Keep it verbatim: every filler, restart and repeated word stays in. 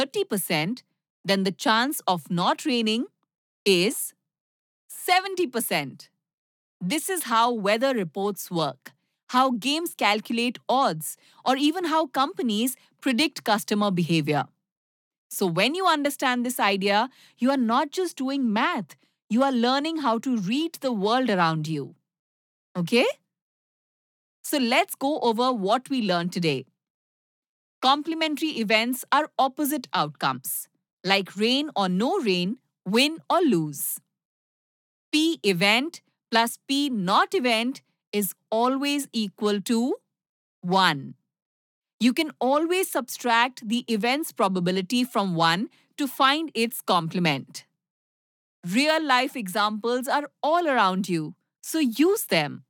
thirty percent, then the chance of not raining is seventy percent. This is how weather reports work, how games calculate odds, or even how companies predict customer behavior. So, when you understand this idea, you are not just doing math, you are learning how to read the world around you. Okay? So, let's go over what we learned today. Complementary events are opposite outcomes, like rain or no rain, win or lose. P event plus P not event is always equal to one. You can always subtract the event's probability from one to find its complement. Real life examples are all around you, so use them.